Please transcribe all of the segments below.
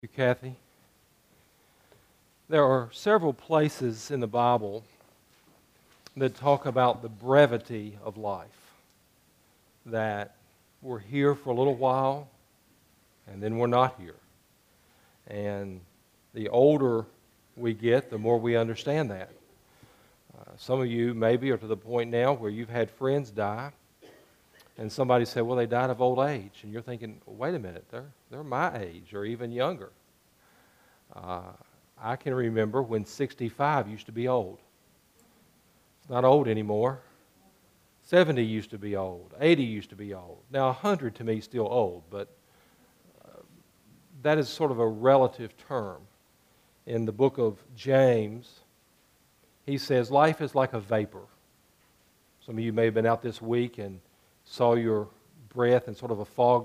You, Kathy. There are several places in the Bible that talk about the brevity of life, that we're here for a little while and then we're not here. And the older we get, the more we understand that. Some of you maybe are to the point now where you've had friends die and somebody said, well, they died of old age. And you're thinking, wait a minute, they're my age or even younger. I can remember when 65 used to be old. It's not old anymore. 70 used to be old. 80 used to be old. Now 100 to me is still old, but that is sort of a relative term. In the book of James, he says life is like a vapor. Some of you may have been out this week and saw your breath in sort of a fog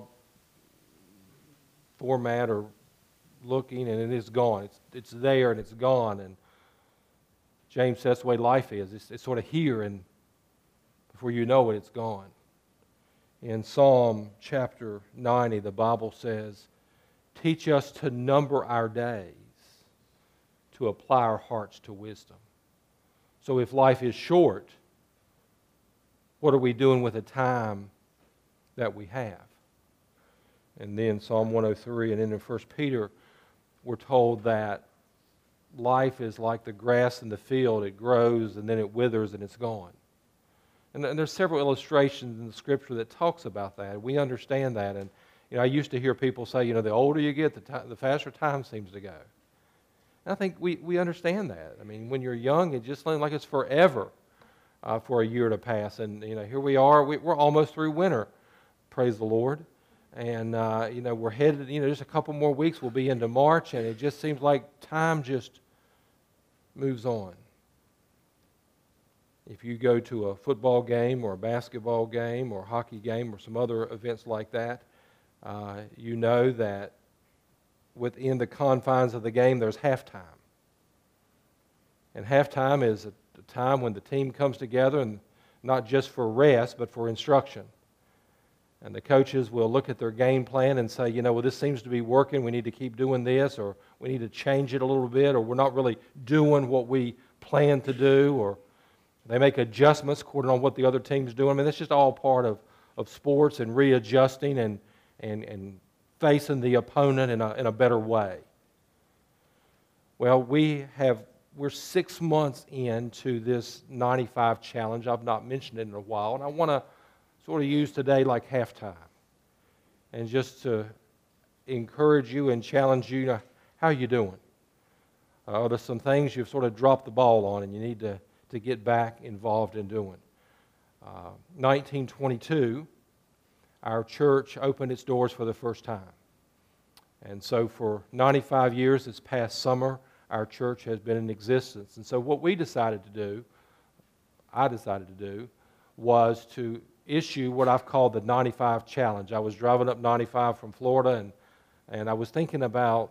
format or looking, and it is gone. It's there and it's gone. And James says that's the way life is. It's sort of here, and before you know it, it's gone. In Psalm chapter 90, the Bible says, teach us to number our days, to apply our hearts to wisdom. So if life is short, what are we doing with the time that we have? And then Psalm 103 and then in 1 Peter, we're told that life is like the grass in the field. It grows and then it withers and it's gone. And there's several illustrations in the Scripture that talks about that. We understand that. And I used to hear people say, the older you get, the faster time seems to go. And I think we understand that. I mean, when you're young, it just seems like it's forever for a year to pass. And, here we are. We're almost through winter, praise the Lord. And, we're headed, just a couple more weeks, we'll be into March, and it just seems like time just moves on. If you go to a football game or a basketball game or a hockey game or some other events like that, you know that within the confines of the game, there's halftime. And halftime is a time when the team comes together, and not just for rest, but for instruction. And the coaches will look at their game plan and say, well, this seems to be working. We need to keep doing this, or we need to change it a little bit, or we're not really doing what we plan to do, or they make adjustments according on what the other team's doing. I mean, that's just all part of sports and readjusting and facing the opponent in a better way. Well, we're 6 months into this 95 challenge. I've not mentioned it in a while, and I want to sort of use today like halftime, and just to encourage you and challenge you. How are you doing? There's some things you've sort of dropped the ball on, and you need to get back involved in doing. 1922, our church opened its doors for the first time, and so for 95 years, this past summer, our church has been in existence. And so what I decided to do, was to issue what I've called the 95 Challenge. I was driving up 95 from Florida, and I was thinking about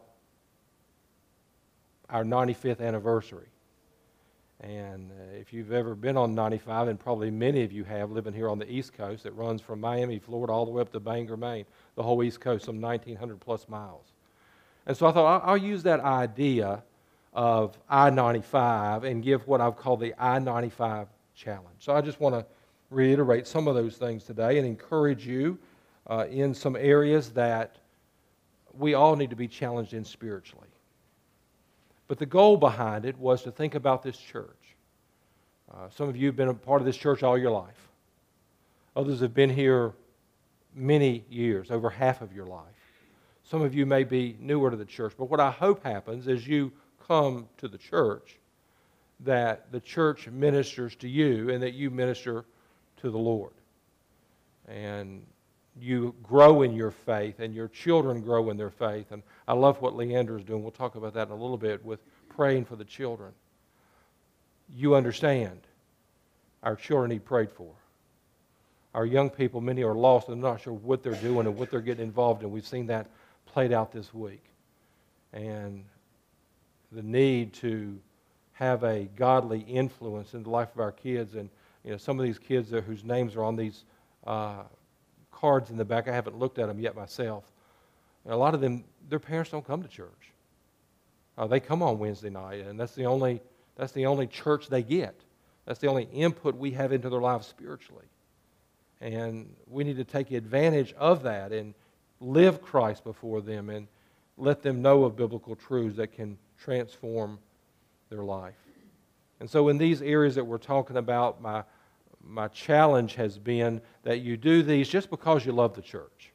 our 95th anniversary. And if you've ever been on 95, and probably many of you have, living here on the East Coast, it runs from Miami, Florida, all the way up to Bangor, Maine, the whole East Coast, some 1,900 plus miles. And so I thought I'll use that idea of I-95 and give what I've called the I-95 Challenge. So I just want to reiterate some of those things today and encourage you in some areas that we all need to be challenged in spiritually. But the goal behind it was to think about this church. Some of you have been a part of this church all your life. Others have been here many years, over half of your life. Some of you may be newer to the church, but what I hope happens as you come to the church, that the church ministers to you and that you minister to the Lord. And you grow in your faith, and your children grow in their faith. And I love what Leander is doing. We'll talk about that in a little bit with praying for the children. You understand, our children need prayed for. Our young people, many are lost and not sure what they're doing and what they're getting involved in. We've seen that played out this week. And the need to have a godly influence in the life of our kids. And some of these kids whose names are on these cards in the back, I haven't looked at them yet myself, And a lot of them, their parents don't come to church. They come on Wednesday night, and that's the only church they get. That's the only input we have into their lives spiritually. And we need to take advantage of that and live Christ before them and let them know of biblical truths that can transform their life. And so in these areas that we're talking about, my challenge has been that you do these just because you love the church.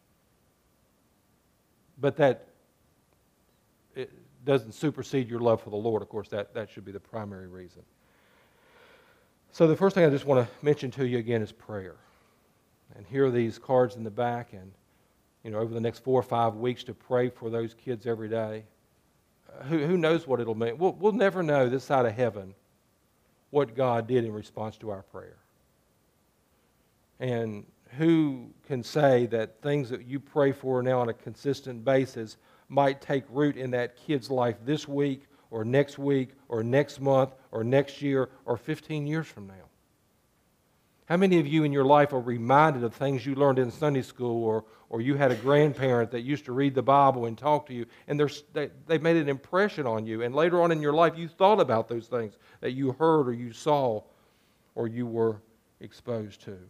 But that it doesn't supersede your love for the Lord. Of course, that should be the primary reason. So the first thing I just want to mention to you again is prayer. And here are these cards in the back, and over the next 4 or 5 weeks to pray for those kids every day. Who knows what it'll mean? We'll never know this side of heaven what God did in response to our prayer. And who can say that things that you pray for now on a consistent basis might take root in that kid's life this week or next month or next year or 15 years from now? How many of you in your life are reminded of things you learned in Sunday school or you had a grandparent that used to read the Bible and talk to you, and they made an impression on you, and later on in your life you thought about those things that you heard or you saw or you were exposed to?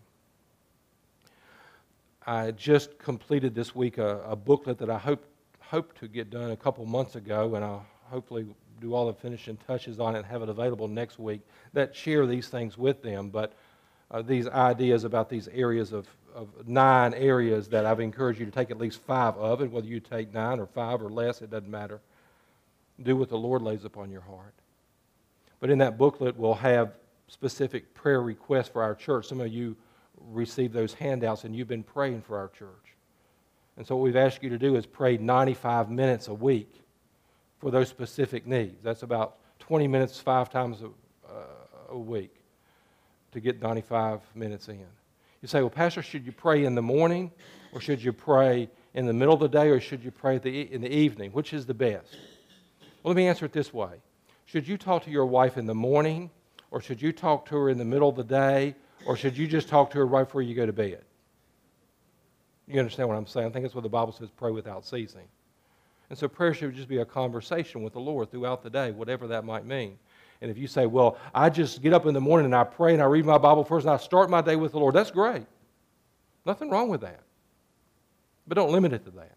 I just completed this week a booklet that I hoped to get done a couple months ago, and I'll hopefully do all the finishing touches on it and have it available next week that share these things with them. But these ideas about these areas of 9 areas that I've encouraged you to take at least 5 of, and whether you take 9 or 5 or less, it doesn't matter. Do what the Lord lays upon your heart. But in that booklet, we'll have specific prayer requests for our church. Some of you received those handouts, and you've been praying for our church. And so what we've asked you to do is pray 95 minutes a week for those specific needs. That's about 20 minutes 5 times a week to get 95 minutes in. You say, well, Pastor, should you pray in the morning, or should you pray in the middle of the day, or should you pray in the evening? Which is the best? Well, let me answer it this way. Should you talk to your wife in the morning, or should you talk to her in the middle of the day, or should you just talk to her right before you go to bed? You understand what I'm saying? I think that's what the Bible says, pray without ceasing. And so prayer should just be a conversation with the Lord throughout the day, whatever that might mean. And if you say, well, I just get up in the morning and I pray and I read my Bible first and I start my day with the Lord, that's great. Nothing wrong with that. But don't limit it to that.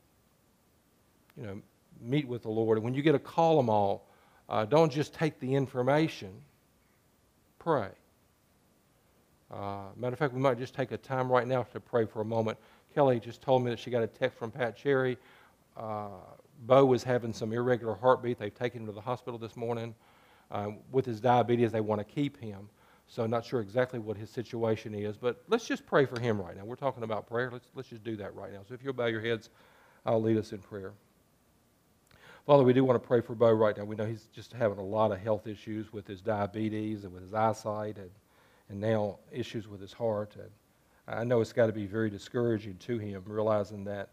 Meet with the Lord. And when you get a call them all, don't just take the information. Pray. Matter of fact, we might just take a time right now to pray for a moment. Kelly just told me that she got a text from Pat Cherry. Bo was having some irregular heartbeat. They've taken him to the hospital this morning. With his diabetes, they want to keep him. So I'm not sure exactly what his situation is, but let's just pray for him right now. We're talking about prayer. Let's just do that right now. So if you'll bow your heads, I'll lead us in prayer. Father, we do want to pray for Bo right now. We know he's just having a lot of health issues with his diabetes and with his eyesight and now issues with his heart. And I know it's got to be very discouraging to him, realizing that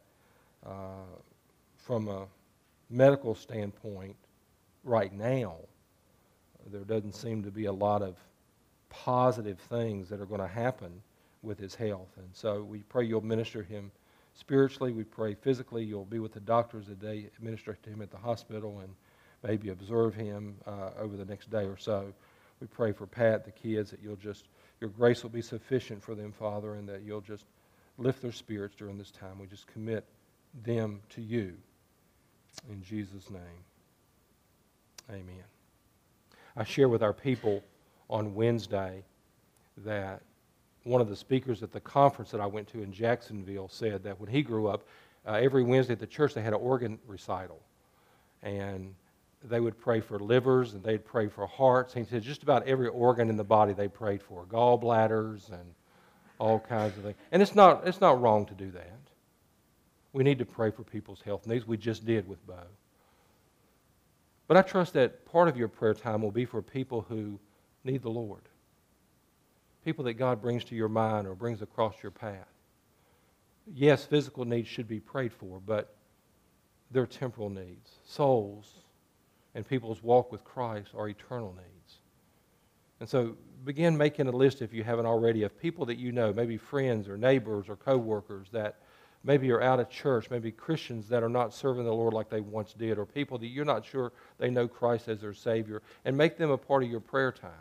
from a medical standpoint right now, there doesn't seem to be a lot of positive things that are going to happen with his health. And so we pray you'll minister him spiritually. We pray physically you'll be with the doctors that they administer to him at the hospital and maybe observe him over the next day or so. We pray for Pat, the kids, that your grace will be sufficient for them, Father, and that you'll just lift their spirits during this time. We just commit them to you. In Jesus' name, amen. I share with our people on Wednesday that one of the speakers at the conference that I went to in Jacksonville said that when he grew up, every Wednesday at the church they had an organ recital. And they would pray for livers and they'd pray for hearts. He said just about every organ in the body they prayed for, gallbladders and all kinds of things. And it's not wrong to do that. We need to pray for people's health needs. We just did with Bo. But I trust that part of your prayer time will be for people who need the Lord. People that God brings to your mind or brings across your path. Yes, physical needs should be prayed for, but they're temporal needs. Souls and people's walk with Christ are eternal needs. And so begin making a list, if you haven't already, of people that you know, maybe friends or neighbors or co-workers that maybe you're out of church, maybe Christians that are not serving the Lord like they once did, or people that you're not sure they know Christ as their Savior, and make them a part of your prayer time.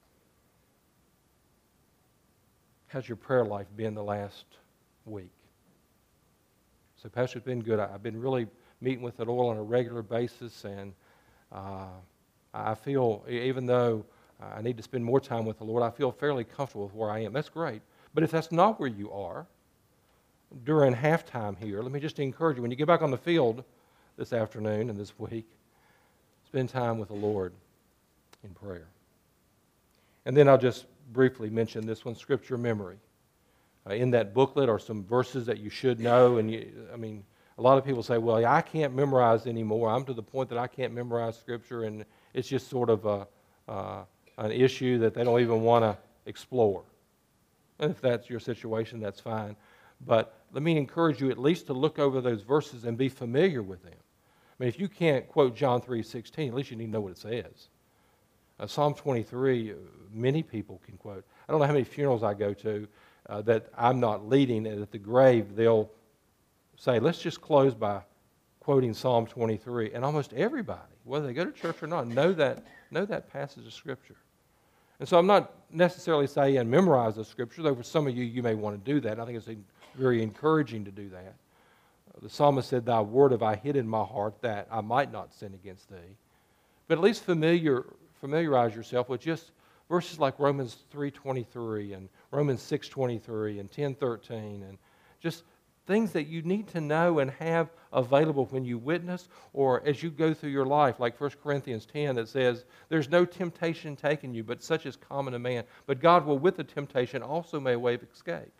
How's your prayer life been the last week? So, Pastor, it's been good. I've been really meeting with the Lord on a regular basis, and I feel, even though I need to spend more time with the Lord, I feel fairly comfortable with where I am. That's great. But if that's not where you are, during halftime here, let me just encourage you, when you get back on the field this afternoon and this week, spend time with the Lord in prayer. And then I'll just briefly mention this one, Scripture memory. In that booklet are some verses that you should know. And a lot of people say, well, I can't memorize anymore. I'm to the point that I can't memorize Scripture, and it's just sort of an issue that they don't even want to explore. And if that's your situation, that's fine. But let me encourage you at least to look over those verses and be familiar with them. I mean, if you can't quote John 3:16, at least you need to know what it says. Psalm 23, many people can quote. I don't know how many funerals I go to that I'm not leading, and at the grave they'll say, let's just close by quoting Psalm 23. And almost everybody, whether they go to church or not, know that passage of Scripture. And so I'm not necessarily saying memorize the Scripture, though for some of you, you may want to do that. I think it's very encouraging to do that. The psalmist said, thy word have I hid in my heart that I might not sin against thee. But at least familiarize yourself with just verses like Romans 3:23 and Romans 6:23 and 10:13 and just things that you need to know and have available when you witness or as you go through your life, like 1 Corinthians 10 that says, there's no temptation taken you, but such is common to man. But God will with the temptation also make a way of escape.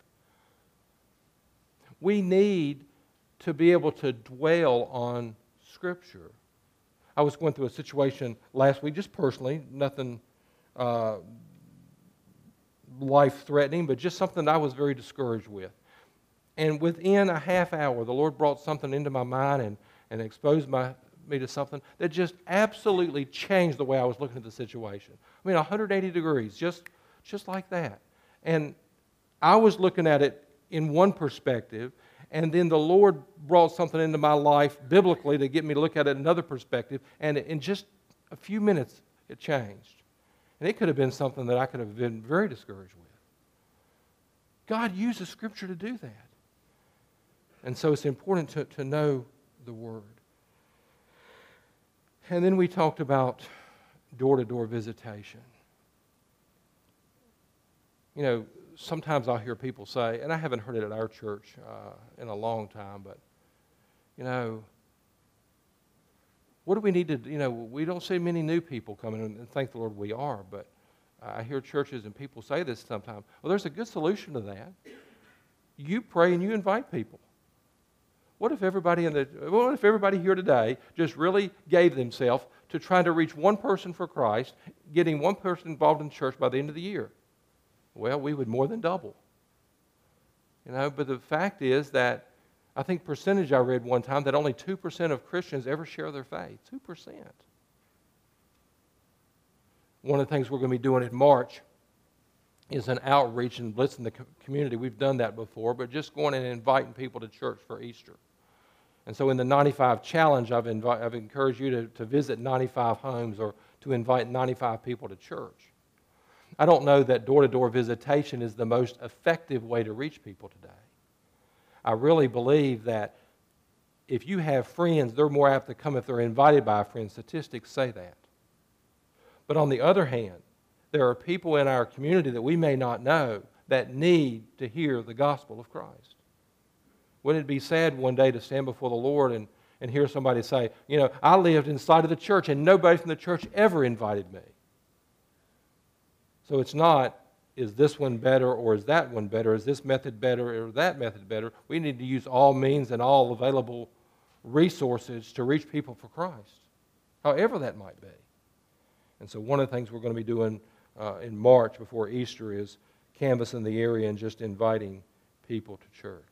We need to be able to dwell on Scripture. I was going through a situation last week, just personally, nothing life-threatening, but just something I was very discouraged with. And within a half hour, the Lord brought something into my mind and exposed me to something that just absolutely changed the way I was looking at the situation. I mean, 180 degrees, just like that. And I was looking at it in one perspective, and then the Lord brought something into my life biblically to get me to look at it in another perspective, and in just a few minutes, it changed. And it could have been something that I could have been very discouraged with. God uses Scripture to do that. And so it's important to know the Word. And then we talked about door-to-door visitation. You know, sometimes I'll hear people say, and I haven't heard it at our church in a long time, but, you know, what do we need to, we don't see many new people coming, and thank the Lord we are, but I hear churches and people say this sometimes. Well, there's a good solution to that. You pray and you invite people. What if everybody here today just really gave themselves to trying to reach one person for Christ, getting one person involved in church by the end of the year? Well, we would more than double. But the fact is that I think percentage I read one time that only 2% of Christians ever share their faith. 2%. One of the things we're going to be doing in March is an outreach and blitzing the community. We've done that before, but just going and inviting people to church for Easter. And so in the 95 Challenge, I've encouraged you to visit 95 homes or to invite 95 people to church. I don't know that door-to-door visitation is the most effective way to reach people today. I really believe that if you have friends, they're more apt to come if they're invited by a friend. Statistics say that. But on the other hand, there are people in our community that we may not know that need to hear the gospel of Christ. Wouldn't it be sad one day to stand before the Lord and hear somebody say, I lived inside of the church and nobody from the church ever invited me. So it's not, is this one better or is that one better? Is this method better or that method better? We need to use all means and all available resources to reach people for Christ, however that might be. And so one of the things we're going to be doing in March before Easter is canvassing the area and just inviting people to church.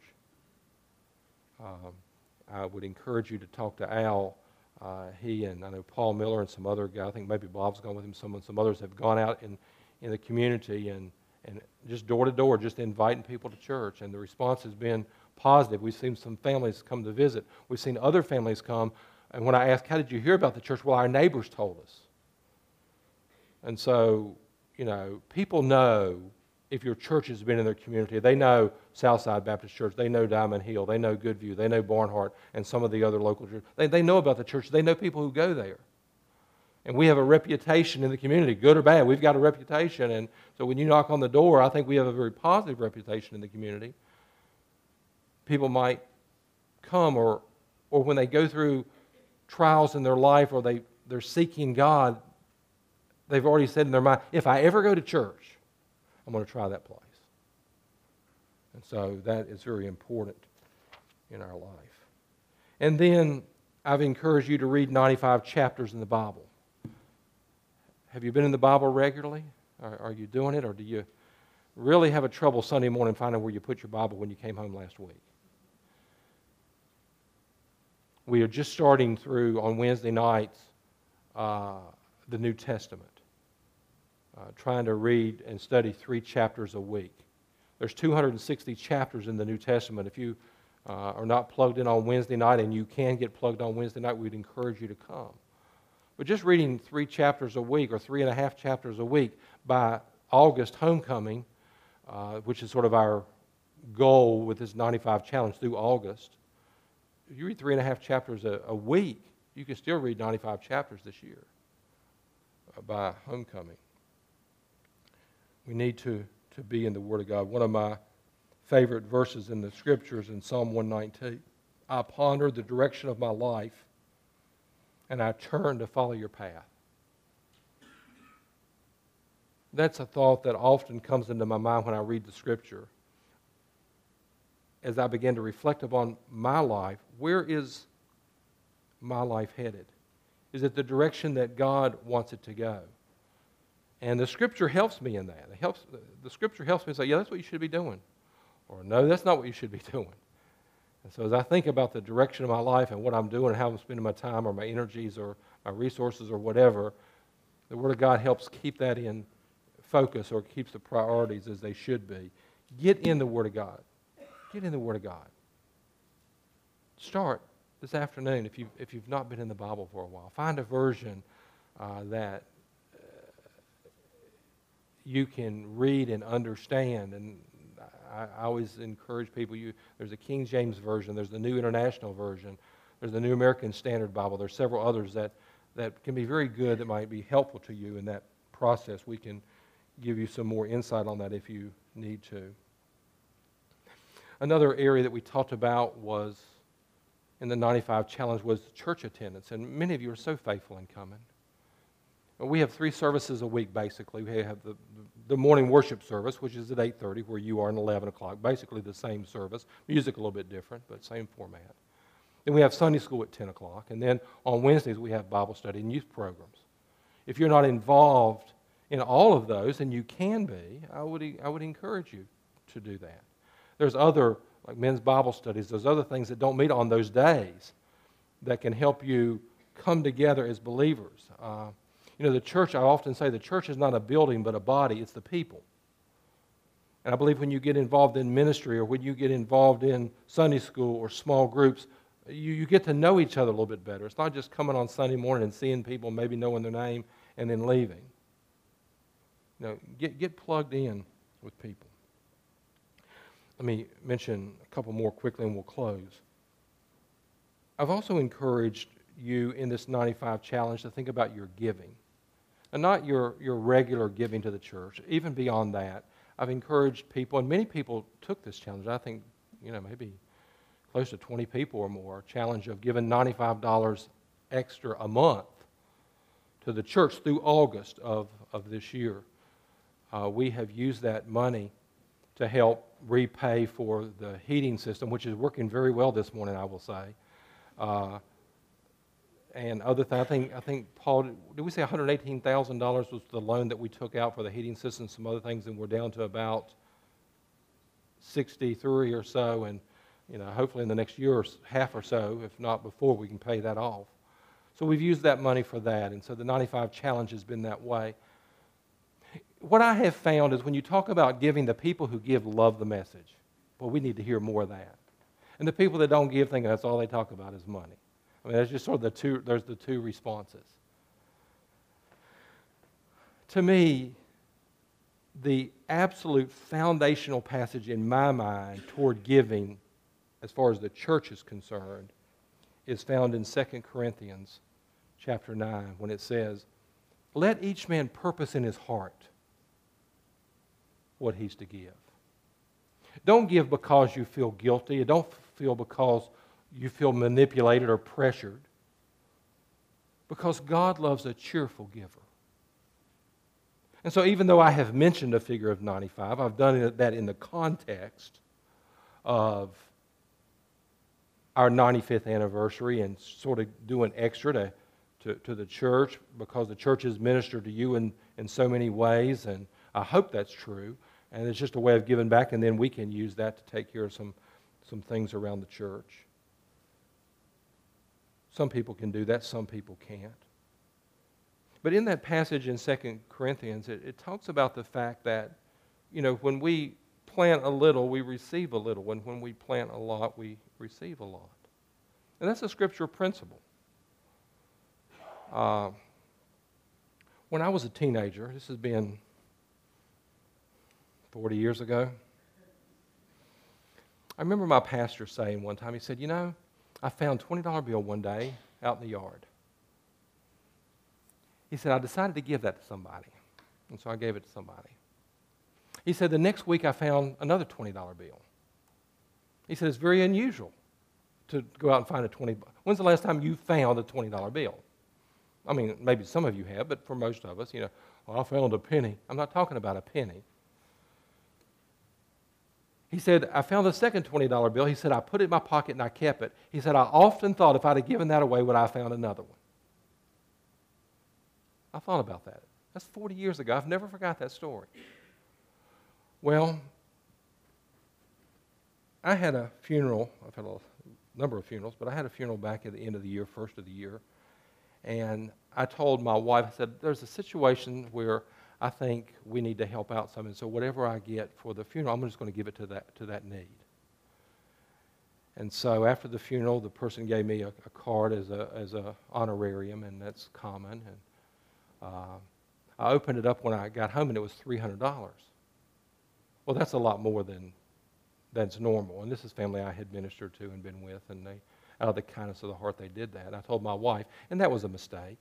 I would encourage you to talk to Al. He and I know Paul Miller and some other guy, I think maybe Bob's gone with him, some others have gone out in the community and just door to door, just inviting people to church. And the response has been positive. We've seen some families come to visit. We've seen other families come, and when I asked, how did you hear about the church? Well, our neighbors told us. And so, people know if your church has been in their community. They know Southside Baptist Church. They know Diamond Hill. They know Goodview. They know Barnhart and some of the other local churches. They know about the church. They know people who go there. And we have a reputation in the community, good or bad. We've got a reputation. And so when you knock on the door, I think we have a very positive reputation in the community. People might come, or when they go through trials in their life, or they're seeking God, they've already said in their mind, if I ever go to church, I'm going to try that place. And so that is very important in our life. And then I've encouraged you to read 95 chapters in the Bible. Have you been in the Bible regularly? Are you doing it? Or do you really have a trouble Sunday morning finding where you put your Bible when you came home last week? We are just starting through, on Wednesday nights, the New Testament. Trying to read and study 3 chapters a week. There's 260 chapters in the New Testament. If you are not plugged in on Wednesday night, and you can get plugged on Wednesday night, we'd encourage you to come. But just reading 3 chapters a week, or 3.5 chapters a week, by August homecoming, which is sort of our goal with this 95 challenge through August, if you read 3.5 chapters a week, you can still read 95 chapters this year by homecoming. We need to be in the Word of God. One of my favorite verses in the Scriptures in Psalm 119, I ponder the direction of my life, and I turn to follow your path. That's a thought that often comes into my mind when I read the Scripture. As I begin to reflect upon my life, where is my life headed? Is it the direction that God wants it to go? And the Scripture helps me in that. The Scripture helps me say, yeah, that's what you should be doing. Or no, that's not what you should be doing. And so as I think about the direction of my life and what I'm doing and how I'm spending my time or my energies or my resources or whatever, the Word of God helps keep that in focus, or keeps the priorities as they should be. Get in the Word of God. Get in the Word of God. Start this afternoon if you've not been in the Bible for a while. Find a version that you can read and understand. And I always encourage people, there's a King James Version, there's the New International Version, there's the New American Standard Bible, there's several others that can be very good, that might be helpful to you in that process. We can give you some more insight on that if you need to. Another area that we talked about was, in the 95 Challenge, was church attendance. And many of you are so faithful in coming. We have 3 services a week, basically. We have the morning worship service, which is at 8:30, where you are, and 11 o'clock. Basically the same service. Music a little bit different, but same format. Then we have Sunday school at 10 o'clock. And then on Wednesdays, we have Bible study and youth programs. If you're not involved in all of those, and you can be, I would encourage you to do that. There's other, like men's Bible studies, there's other things that don't meet on those days that can help you come together as believers. The church, I often say, the church is not a building but a body. It's the people. And I believe when you get involved in ministry, or when you get involved in Sunday school or small groups, you get to know each other a little bit better. It's not just coming on Sunday morning and seeing people, maybe knowing their name, and then leaving. Get plugged in with people. Let me mention a couple more quickly and we'll close. I've also encouraged you in this 95 Challenge to think about your giving. And not your regular giving to the church. Even beyond that, I've encouraged people, and many people took this challenge. I think, maybe close to 20 people or more, challenge of giving $95 extra a month to the church through August of this year. We have used that money to help repay for the heating system, which is working very well this morning, I will say. And other things, I think, Paul, did we say $118,000 was the loan that we took out for the heating system, some other things, and we're down to about 63 or so, and hopefully in the next year or half or so, if not before, we can pay that off. So we've used that money for that, and so the 95 Challenge has been that way. What I have found is when you talk about giving, the people who give love the message. Well, we need to hear more of that. And the people that don't give, thinking that's all they talk about is money. I mean, that's just sort of there's the two responses. To me, the absolute foundational passage in my mind toward giving, as far as the church is concerned, is found in 2 Corinthians chapter 9, when it says, "Let each man purpose in his heart what he's to give." Don't give because you feel guilty. Don't feel because you feel manipulated or pressured. Because God loves a cheerful giver. And so even though I have mentioned a figure of 95, I've done that in the context of our 95th anniversary and sort of doing extra to the church because the church has ministered to you in so many ways, and I hope that's true. And it's just a way of giving back, and then we can use that to take care of some things around the church. Some people can do that, some people can't. But in that passage in 2 Corinthians, it talks about the fact that, when we plant a little, we receive a little. When we plant a lot, we receive a lot. And that's a scriptural principle. When I was a teenager, this has been 40 years ago, I remember my pastor saying one time, he said, I found a $20 bill one day out in the yard. He said, I decided to give that to somebody. And so I gave it to somebody. He said, the next week I found another $20 bill. He said, it's very unusual to go out and find a $20. When's the last time you found a $20 bill? I mean, maybe some of you have, but for most of us, I found a penny. I'm not talking about a penny. He said, I found a second $20 bill. He said, I put it in my pocket and I kept it. He said, I often thought if I'd have given that away, would I have found another one? I thought about that. That's 40 years ago. I've never forgot that story. Well, I had a funeral. I've had a number of funerals, but I had a funeral back at the end of the year, first of the year. And I told my wife, I said, there's a situation where I think we need to help out some, and so whatever I get for the funeral, I'm just going to give it to that need. And so after the funeral, the person gave me a card as a honorarium, and that's common. And I opened it up when I got home, and it was $300. Well, that's a lot more that's normal. And this is family I had ministered to and been with, and they, out of the kindness of the heart, they did that. And I told my wife, and that was a mistake.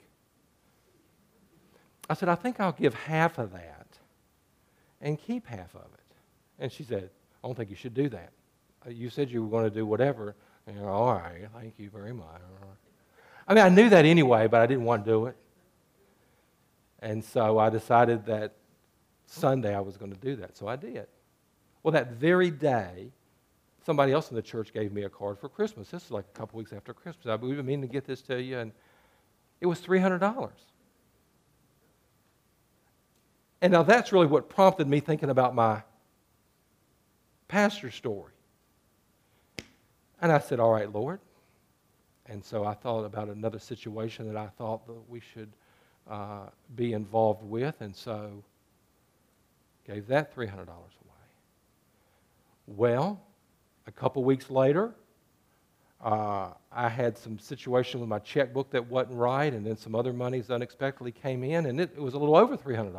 I said, I think I'll give half of that and keep half of it. And she said, I don't think you should do that. You said you were going to do whatever. And all right, thank you very much. I mean, I knew that anyway, but I didn't want to do it. And so I decided that Sunday I was going to do that. So I did. Well, that very day, somebody else in the church gave me a card for Christmas. This is like a couple weeks after Christmas. We've been meaning to get this to you, and it was $300. And now that's really what prompted me thinking about my pastor story. And I said, all right, Lord. And so I thought about another situation that I thought that we should be involved with, and so gave that $300 away. Well, a couple weeks later, I had some situation with my checkbook that wasn't right, and then some other monies unexpectedly came in, and it was a little over $300.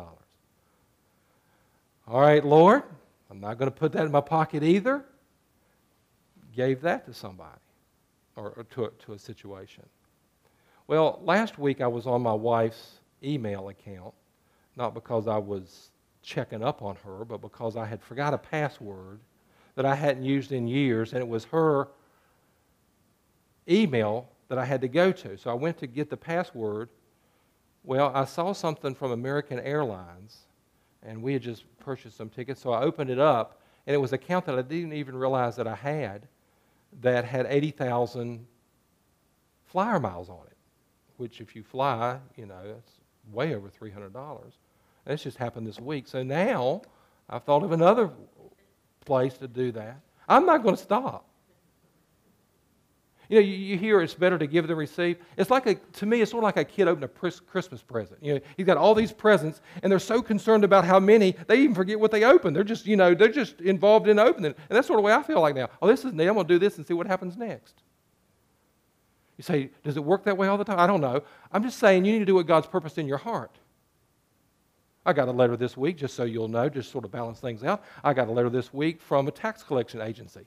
All right, Lord, I'm not going to put that in my pocket either. Gave that to somebody or to a situation. Well, last week I was on my wife's email account, not because I was checking up on her, but because I had forgot a password that I hadn't used in years, and it was her email that I had to go to. So I went to get the password. Well, I saw something from American Airlines, and we had just purchased some tickets, so I opened it up, and it was an account that I didn't even realize that I had that had 80,000 flyer miles on it, which if you fly, that's way over $300. And this just happened this week. So now I've thought of another place to do that. I'm not going to stop. You know, you hear it's better to give than receive. It's like to me, it's sort of like a kid opening a Christmas present. You know, he's got all these presents, and they're so concerned about how many, they even forget what they opened. They're just, they're just involved in opening. And that's sort of the way I feel like now. Oh, this is neat. I'm going to do this and see what happens next. You say, does it work that way all the time? I don't know. I'm just saying you need to do what God's purposed in your heart. I got a letter this week, just so you'll know, just sort of balance things out. I got a letter this week from a tax collection agency.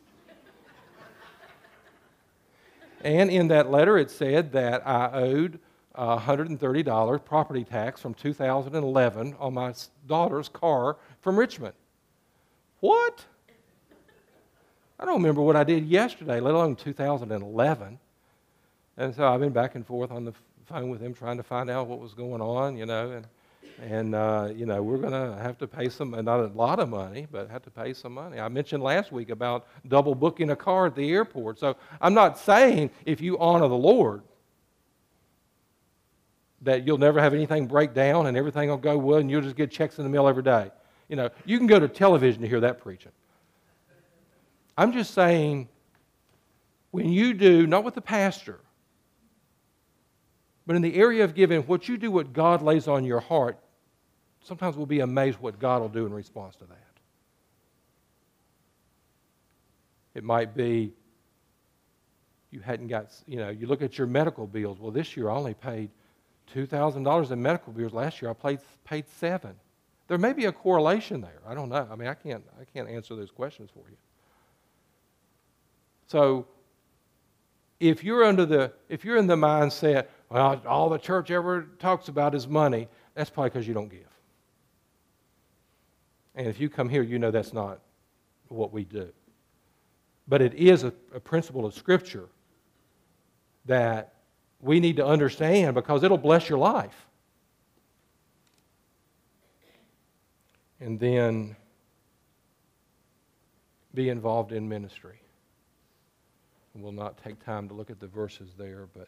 And in that letter, it said that I owed $130 property tax from 2011 on my daughter's car from Richmond. What? I don't remember what I did yesterday, let alone 2011. And so I've been back and forth on the phone with him trying to find out what was going on, and we're going to have to pay not a lot of money, but have to pay some money. I mentioned last week about double booking a car at the airport. So I'm not saying if you honor the Lord that you'll never have anything break down and everything will go well and you'll just get checks in the mail every day. You can go to television to hear that preaching. I'm just saying when you do, not with the pastor, but in the area of giving, what you do, what God lays on your heart, sometimes we'll be amazed what God will do in response to that. It might be you hadn't got, you look at your medical bills. Well, this year I only paid $2,000 in medical bills. Last year I paid $7,000. There may be a correlation there. I don't know. I mean, I can't answer those questions for you. So, if you're in the mindset, well, all the church ever talks about is money, that's probably because you don't give. And if you come here, you know that's not what we do. But it is a principle of Scripture that we need to understand because it'll bless your life. And then be involved in ministry. We'll not take time to look at the verses there, but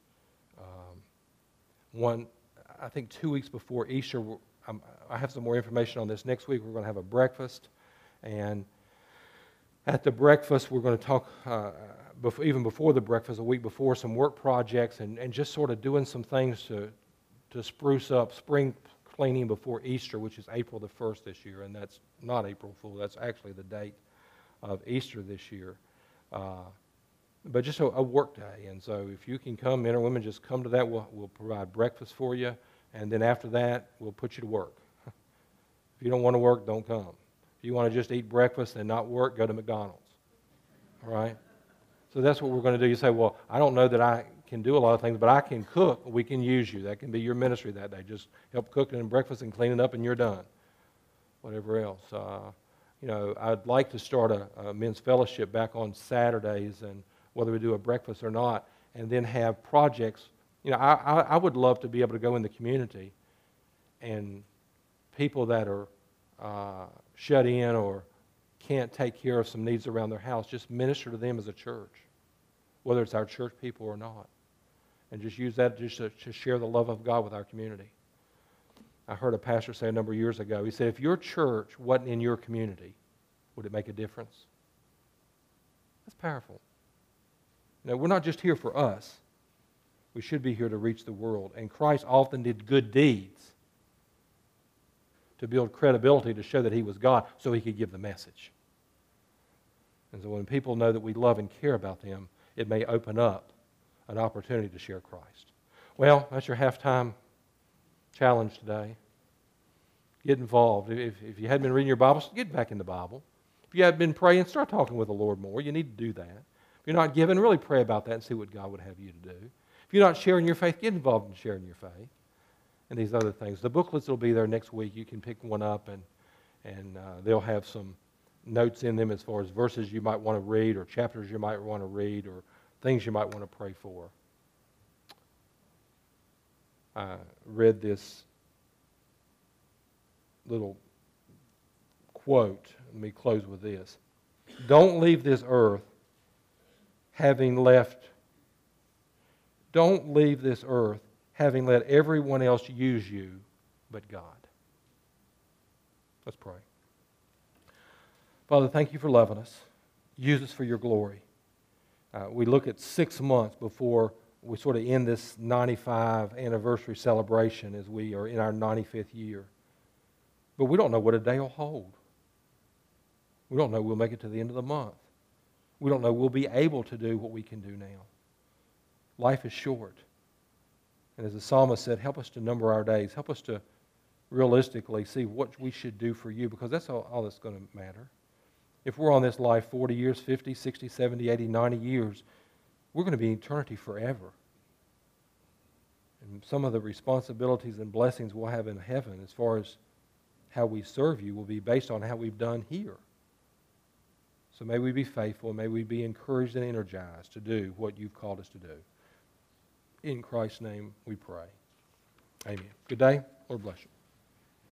I think 2 weeks before Easter, I have some more information on this. Next week we're going to have a breakfast, and at the breakfast we're going to talk, even before the breakfast, a week before, some work projects and just sort of doing some things to spruce up spring cleaning before Easter, which is April the 1st this year, and that's not April Fool, that's actually the date of Easter this year. But just a work day. And so if you can come, men or women, just come to that. We'll provide breakfast for you. And then after that, we'll put you to work. If you don't want to work, don't come. If you want to just eat breakfast and not work, go to McDonald's. All right? So that's what we're going to do. You say, well, I don't know that I can do a lot of things, but I can cook. We can use you. That can be your ministry that day. Just help cooking and breakfast and cleaning up and you're done. Whatever else. I'd like to start a men's fellowship back on Saturdays, and whether we do a breakfast or not, and then have projects. I would love to be able to go in the community and people that are shut in or can't take care of some needs around their house, just minister to them as a church, whether it's our church people or not, and just use that just to share the love of God with our community. I heard a pastor say a number of years ago, he said, if your church wasn't in your community, would it make a difference? That's powerful. We're not just here for us. We should be here to reach the world. And Christ often did good deeds to build credibility to show that He was God so He could give the message. And so when people know that we love and care about them, it may open up an opportunity to share Christ. Well, that's your halftime challenge today. Get involved. If you hadn't been reading your Bible, get back in the Bible. If you haven't been praying, start talking with the Lord more. You need to do that. If you're not giving, really pray about that and see what God would have you to do. If you're not sharing your faith, get involved in sharing your faith and these other things. The booklets will be there next week. You can pick one up, and they'll have some notes in them as far as verses you might want to read or chapters you might want to read or things you might want to pray for. I read this little quote. Let me close with this. Don't leave this earth having let everyone else use you but God. Let's pray. Father, thank you for loving us. Use us for your glory. We look at 6 months before we sort of end this 95 anniversary celebration as we are in our 95th year. But we don't know what a day will hold. We don't know we'll make it to the end of the month. We don't know we'll be able to do what we can do now. Life is short. And as the psalmist said, help us to number our days. Help us to realistically see what we should do for you, because that's all that's going to matter. If we're on this life 40 years, 50, 60, 70, 80, 90 years, we're going to be in eternity forever. And some of the responsibilities and blessings we'll have in heaven as far as how we serve you will be based on how we've done here. So may we be faithful, may we be encouraged and energized to do what you've called us to do. In Christ's name we pray. Amen. Good day. Lord bless you.